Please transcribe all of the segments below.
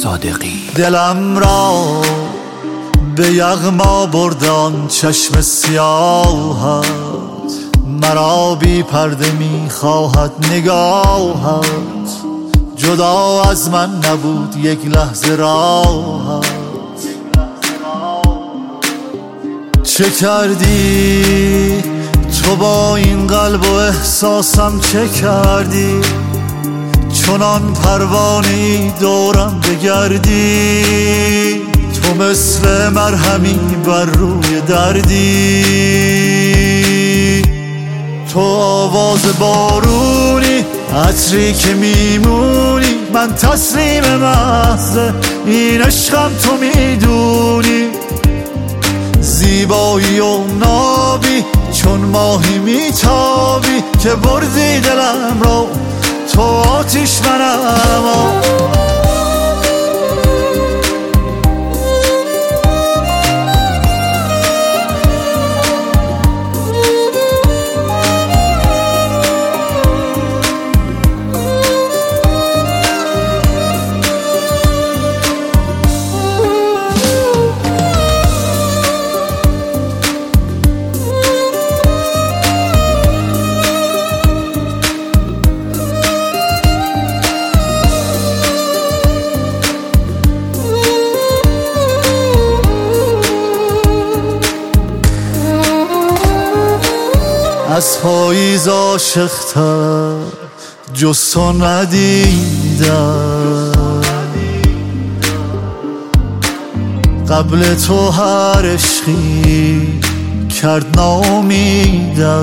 صادقی. دلم را به یغما بردان چشم سیاهت، مرا بی پرده می خواهد نگاهت، جدا از من نبود یک لحظه راحت. چه کردی تو با این قلب و احساسم، چه کردی چنان پروانه‌ای دورم بگردی، تو مثل مرهمی بر روی دردی، تو آواز بارونی عطری که میمونی، من تسلیم محض این عشقم تو میدونی، زیبایی و نابی چون ماهی میتابی، که بردی دلم رو تو آتیش منم. از پاییز عاشق‌تر جز تو ندیدم، قبل تو هر عشقی کرد ناامیدم.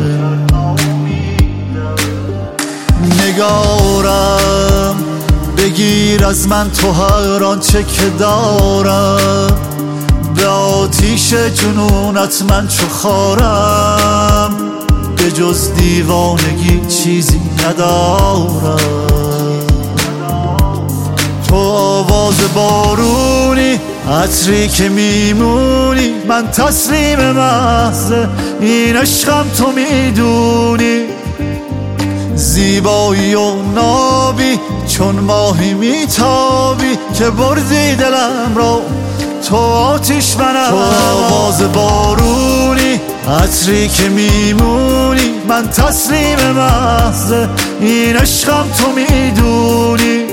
نگارم بگیر از من تو هر آنچه که دارم، به آتیش جنونت من چو خارم، به جز دیوانگی چیزی ندارم. تو آواز بارونی عطری که میمونی، من تسلیم محض این عشقم تو میدونی، زیبایی و نابی چون ماهی میتابی، که بردی دلم رو تو آتیش منم. تو آواز بارونی عطری که میمونی، من تسلیم محض این عشقم تو میدونی،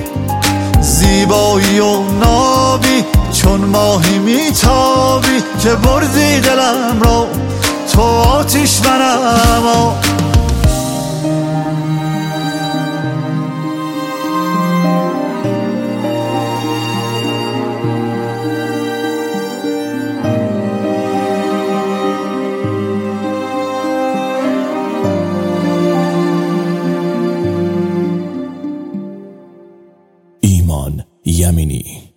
زیبایی و نابی چون ماهی میتابی، که بردی دلم رو تو آتیش منم. ایمان یمینی.